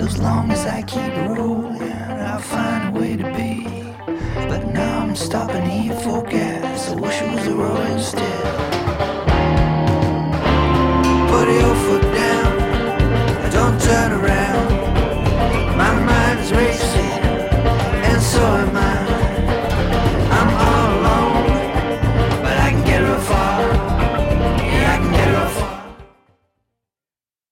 as long as I keep rolling, I'll find a way to be. But now I'm stopping here for gas. I wish it was a road instead.